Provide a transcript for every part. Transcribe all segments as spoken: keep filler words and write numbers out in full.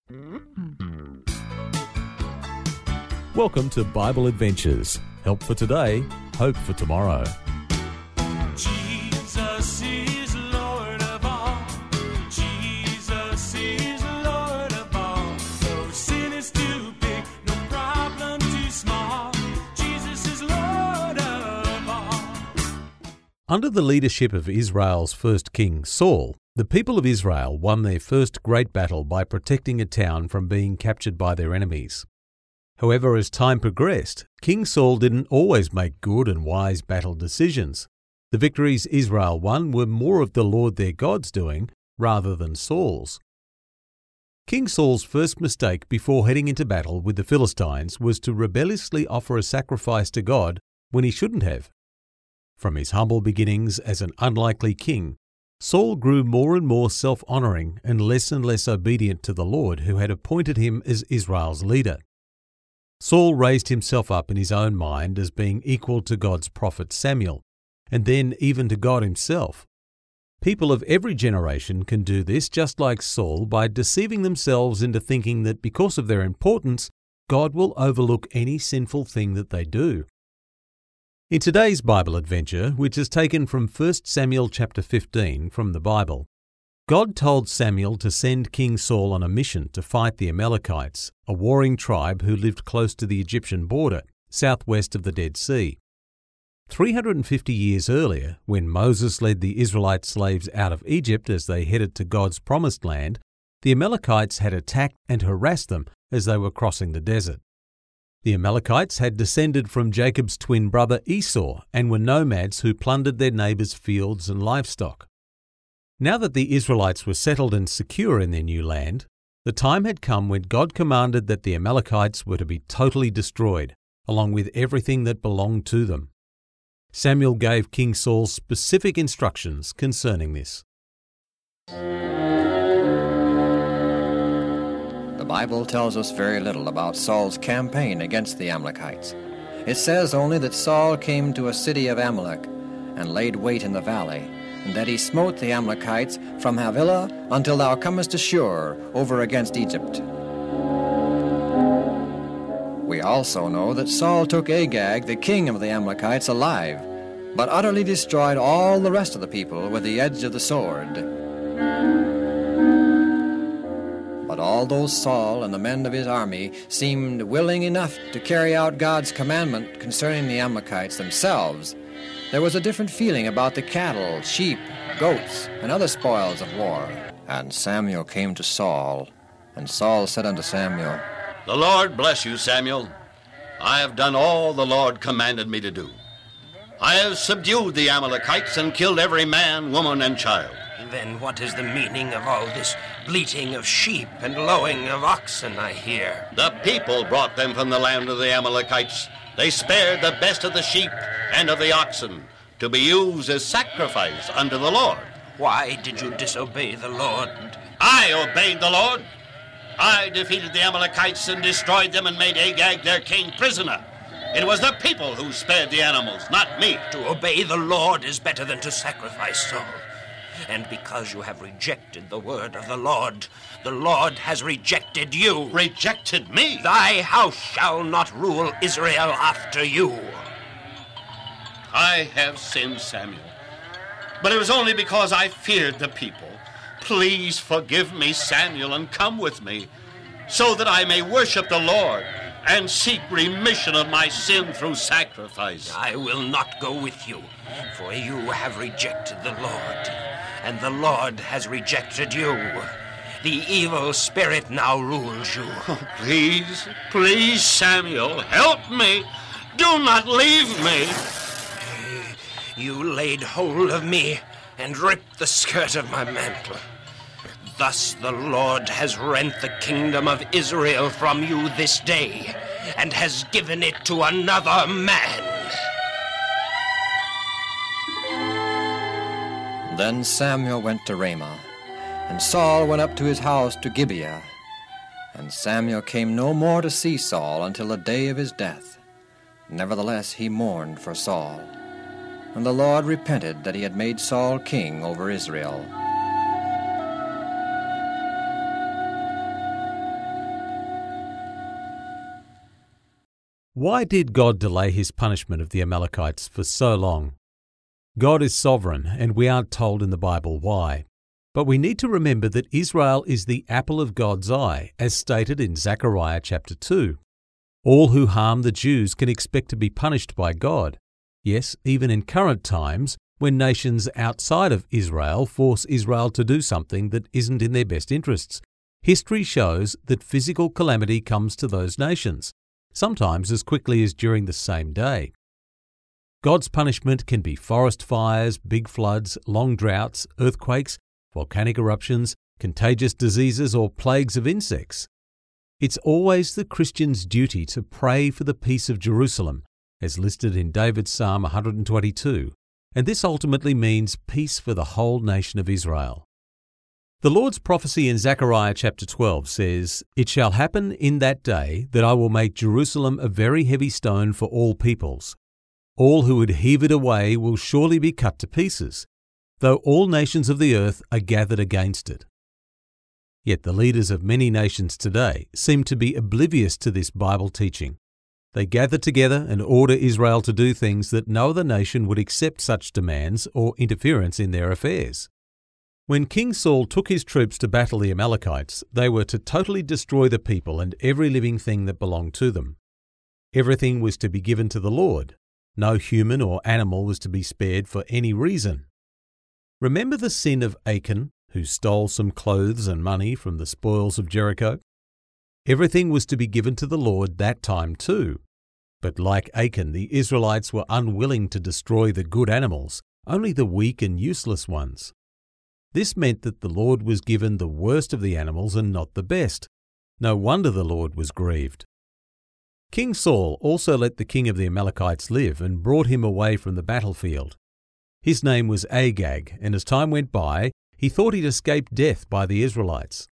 Welcome to Bible Adventures. Help for today, hope for tomorrow. Jesus is Lord of all. Jesus is Lord of all. No sin is too big, no problem too small. Jesus is Lord of all. Under the leadership of Israel's first king, Saul, the people of Israel won their first great battle by protecting a town from being captured by their enemies. However, as time progressed, King Saul didn't always make good and wise battle decisions. The victories Israel won were more of the Lord their God's doing rather than Saul's. King Saul's first mistake before heading into battle with the Philistines was to rebelliously offer a sacrifice to God when he shouldn't have. From his humble beginnings as an unlikely king, Saul grew more and more self-honoring and less and less obedient to the Lord who had appointed him as Israel's leader. Saul raised himself up in his own mind as being equal to God's prophet Samuel, and then even to God himself. People of every generation can do this just like Saul by deceiving themselves into thinking that because of their importance, God will overlook any sinful thing that they do. In today's Bible adventure, which is taken from First Samuel chapter fifteen from the Bible, God told Samuel to send King Saul on a mission to fight the Amalekites, a warring tribe who lived close to the Egyptian border, southwest of the Dead Sea. three hundred fifty years earlier, when Moses led the Israelite slaves out of Egypt as they headed to God's promised land, the Amalekites had attacked and harassed them as they were crossing the desert. The Amalekites had descended from Jacob's twin brother Esau and were nomads who plundered their neighbours' fields and livestock. Now that the Israelites were settled and secure in their new land, the time had come when God commanded that the Amalekites were to be totally destroyed, along with everything that belonged to them. Samuel gave King Saul specific instructions concerning this. The Bible tells us very little about Saul's campaign against the Amalekites. It says only that Saul came to a city of Amalek and laid wait in the valley, and that he smote the Amalekites from Havilah until thou comest to Shur, over against Egypt. We also know that Saul took Agag, the king of the Amalekites, alive, but utterly destroyed all the rest of the people with the edge of the sword. But although Saul and the men of his army seemed willing enough to carry out God's commandment concerning the Amalekites themselves, there was a different feeling about the cattle, sheep, goats, and other spoils of war. And Samuel came to Saul, and Saul said unto Samuel, The Lord bless you, Samuel. I have done all the Lord commanded me to do. I have subdued the Amalekites and killed every man, woman, and child. Then what is the meaning of all this bleating of sheep and lowing of oxen I hear? The people brought them from the land of the Amalekites. They spared the best of the sheep and of the oxen to be used as sacrifice unto the Lord. Why did you disobey the Lord? I obeyed the Lord. I defeated the Amalekites and destroyed them and made Agag their king prisoner. It was the people who spared the animals, not me. To obey the Lord is better than to sacrifice, Saul. And because you have rejected the word of the Lord, the Lord has rejected you. Rejected me? Thy house shall not rule Israel after you. I have sinned, Samuel, but it was only because I feared the people. Please forgive me, Samuel, and come with me, so that I may worship the Lord and seek remission of my sin through sacrifice. I will not go with you, for you have rejected the Lord, and the Lord has rejected you. The evil spirit now rules you. Oh, please, please, Samuel, help me. Do not leave me. You laid hold of me and ripped the skirt of my mantle. Thus the Lord has rent the kingdom of Israel from you this day and has given it to another man. Then Samuel went to Ramah, and Saul went up to his house to Gibeah. And Samuel came no more to see Saul until the day of his death. Nevertheless he mourned for Saul. And the Lord repented that he had made Saul king over Israel. Why did God delay his punishment of the Amalekites for so long? God is sovereign, and we aren't told in the Bible why. But we need to remember that Israel is the apple of God's eye, as stated in Zechariah chapter two. All who harm the Jews can expect to be punished by God. Yes, even in current times, when nations outside of Israel force Israel to do something that isn't in their best interests, history shows that physical calamity comes to those nations, sometimes as quickly as during the same day. God's punishment can be forest fires, big floods, long droughts, earthquakes, volcanic eruptions, contagious diseases, or plagues of insects. It's always the Christian's duty to pray for the peace of Jerusalem, as listed in David's Psalm one hundred twenty-two, and this ultimately means peace for the whole nation of Israel. The Lord's prophecy in Zechariah chapter twelve says, "It shall happen in that day that I will make Jerusalem a very heavy stone for all peoples. All who would heave it away will surely be cut to pieces, though all nations of the earth are gathered against it." Yet the leaders of many nations today seem to be oblivious to this Bible teaching. They gather together and order Israel to do things that no other nation would accept such demands or interference in their affairs. When King Saul took his troops to battle the Amalekites, they were to totally destroy the people and every living thing that belonged to them. Everything was to be given to the Lord. No human or animal was to be spared for any reason. Remember the sin of Achan, who stole some clothes and money from the spoils of Jericho? Everything was to be given to the Lord that time too. But like Achan, the Israelites were unwilling to destroy the good animals, only the weak and useless ones. This meant that the Lord was given the worst of the animals and not the best. No wonder the Lord was grieved. King Saul also let the king of the Amalekites live and brought him away from the battlefield. His name was Agag, and as time went by, he thought he'd escaped death by the Israelites.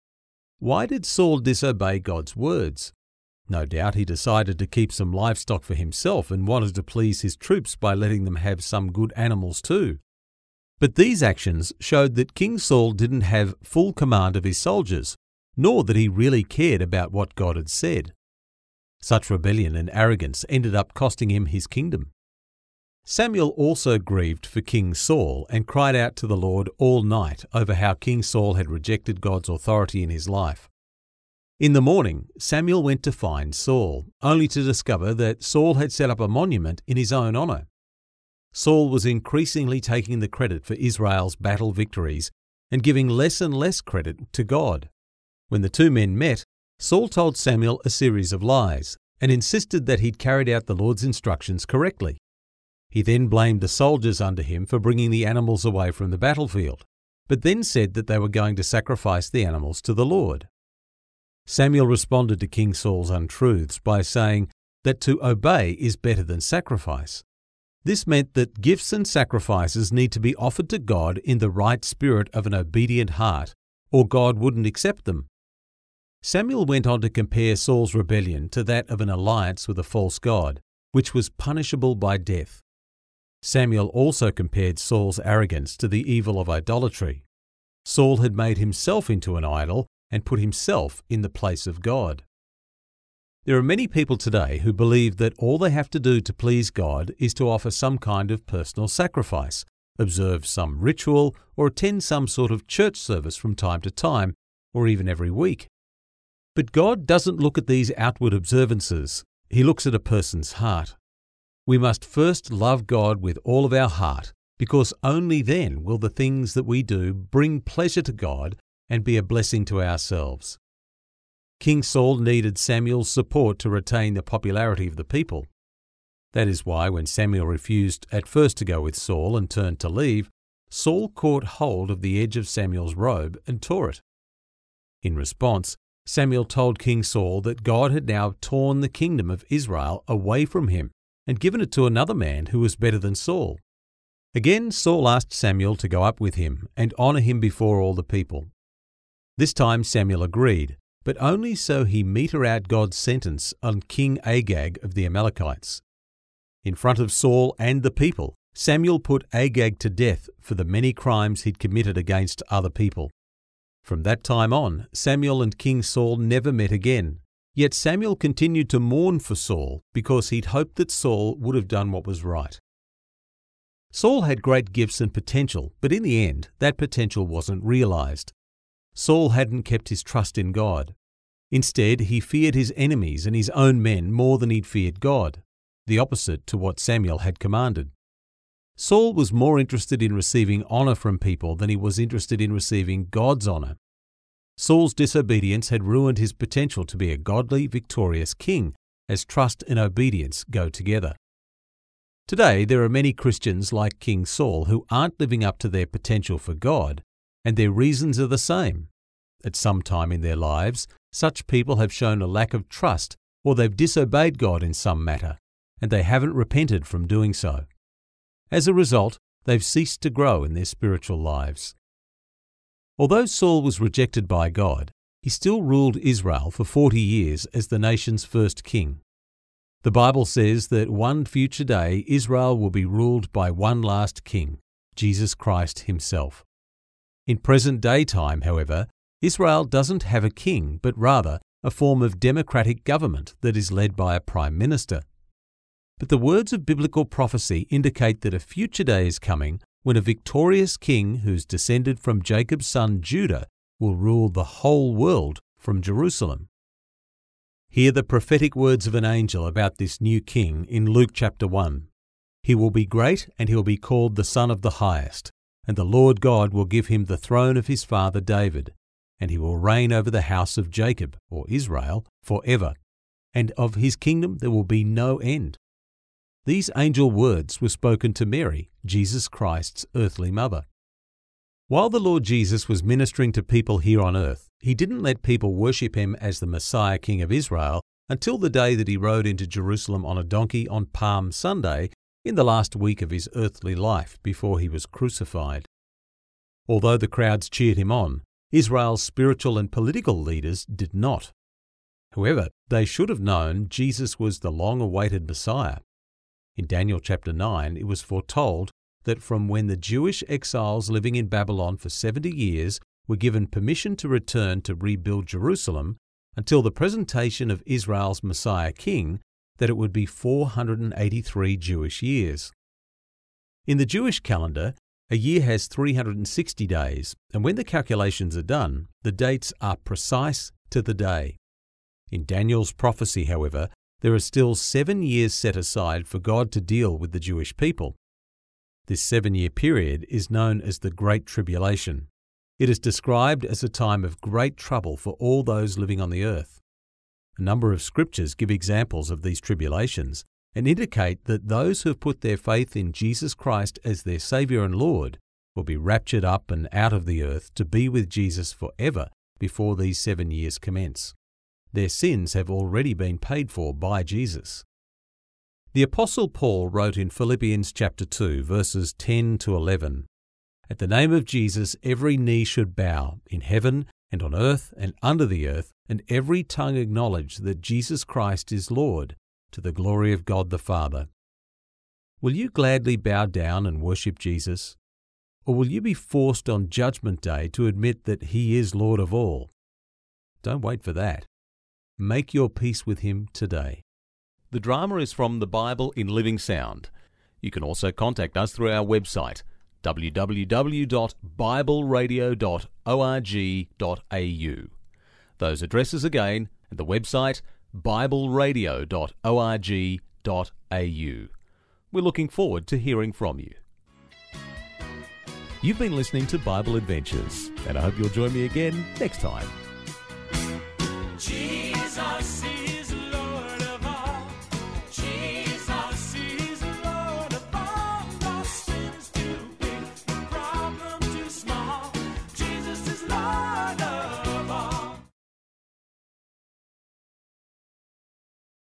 Why did Saul disobey God's words? No doubt he decided to keep some livestock for himself and wanted to please his troops by letting them have some good animals too. But these actions showed that King Saul didn't have full command of his soldiers, nor that he really cared about what God had said. Such rebellion and arrogance ended up costing him his kingdom. Samuel also grieved for King Saul and cried out to the Lord all night over how King Saul had rejected God's authority in his life. In the morning, Samuel went to find Saul, only to discover that Saul had set up a monument in his own honor. Saul was increasingly taking the credit for Israel's battle victories and giving less and less credit to God. When the two men met, Saul told Samuel a series of lies and insisted that he'd carried out the Lord's instructions correctly. He then blamed the soldiers under him for bringing the animals away from the battlefield, but then said that they were going to sacrifice the animals to the Lord. Samuel responded to King Saul's untruths by saying that to obey is better than sacrifice. This meant that gifts and sacrifices need to be offered to God in the right spirit of an obedient heart, or God wouldn't accept them. Samuel went on to compare Saul's rebellion to that of an alliance with a false god, which was punishable by death. Samuel also compared Saul's arrogance to the evil of idolatry. Saul had made himself into an idol and put himself in the place of God. There are many people today who believe that all they have to do to please God is to offer some kind of personal sacrifice, observe some ritual, or attend some sort of church service from time to time, or even every week. But God doesn't look at these outward observances. He looks at a person's heart. We must first love God with all of our heart, because only then will the things that we do bring pleasure to God and be a blessing to ourselves. King Saul needed Samuel's support to retain the popularity of the people. That is why when Samuel refused at first to go with Saul and turned to leave, Saul caught hold of the edge of Samuel's robe and tore it. In response, Samuel told King Saul that God had now torn the kingdom of Israel away from him and given it to another man who was better than Saul. Again, Saul asked Samuel to go up with him and honor him before all the people. This time Samuel agreed, but only so he meter out God's sentence on King Agag of the Amalekites. In front of Saul and the people, Samuel put Agag to death for the many crimes he'd committed against other people. From that time on, Samuel and King Saul never met again, Yet Samuel continued to mourn for Saul because he'd hoped that Saul would have done what was right. Saul had great gifts and potential, but in the end, that potential wasn't realized. Saul hadn't kept his trust in God. Instead, he feared his enemies and his own men more than he'd feared God, the opposite to what Samuel had commanded. Saul was more interested in receiving honor from people than he was interested in receiving God's honor. Saul's disobedience had ruined his potential to be a godly, victorious king, as trust and obedience go together. Today, there are many Christians like King Saul who aren't living up to their potential for God, and their reasons are the same. At some time in their lives, such people have shown a lack of trust, or they've disobeyed God in some matter, and they haven't repented from doing so. As a result, they've ceased to grow in their spiritual lives. Although Saul was rejected by God, he still ruled Israel for forty years as the nation's first king. The Bible says that one future day Israel will be ruled by one last king, Jesus Christ himself. In present-day time, however, Israel doesn't have a king, but rather a form of democratic government that is led by a prime minister. But the words of biblical prophecy indicate that a future day is coming when a victorious king who's descended from Jacob's son Judah will rule the whole world from Jerusalem. Hear the prophetic words of an angel about this new king in Luke chapter one. He will be great, and he will be called the Son of the Highest, and the Lord God will give him the throne of his father David, and he will reign over the house of Jacob, or Israel, forever, and of his kingdom there will be no end. These angel words were spoken to Mary, Jesus Christ's earthly mother. While the Lord Jesus was ministering to people here on earth, he didn't let people worship him as the Messiah King of Israel until the day that he rode into Jerusalem on a donkey on Palm Sunday in the last week of his earthly life before he was crucified. Although the crowds cheered him on, Israel's spiritual and political leaders did not. However, they should have known Jesus was the long-awaited Messiah. In Daniel chapter nine, it was foretold that from when the Jewish exiles living in Babylon for seventy years were given permission to return to rebuild Jerusalem until the presentation of Israel's Messiah King, that it would be four hundred eighty-three Jewish years. In the Jewish calendar, a year has three hundred sixty days, and when the calculations are done, the dates are precise to the day. In Daniel's prophecy, however, there are still seven years set aside for God to deal with the Jewish people. This seven-year period is known as the Great Tribulation. It is described as a time of great trouble for all those living on the earth. A number of scriptures give examples of these tribulations and indicate that those who have put their faith in Jesus Christ as their Saviour and Lord will be raptured up and out of the earth to be with Jesus forever before these seven years commence. Their sins have already been paid for by Jesus. The Apostle Paul wrote in Philippians chapter two, verses ten to eleven, "At the name of Jesus every knee should bow, in heaven and on earth and under the earth, and every tongue acknowledge that Jesus Christ is Lord, to the glory of God the Father." Will you gladly bow down and worship Jesus? Or will you be forced on Judgment Day to admit that He is Lord of all? Don't wait for that. Make your peace with Him today. The drama is from the Bible in Living Sound. You can also contact us through our website, w w w dot bible radio dot org dot a u. Those addresses again, and the website, bible radio dot org dot a u. We're looking forward to hearing from you. You've been listening to Bible Adventures, and I hope you'll join me again next time. Jesus.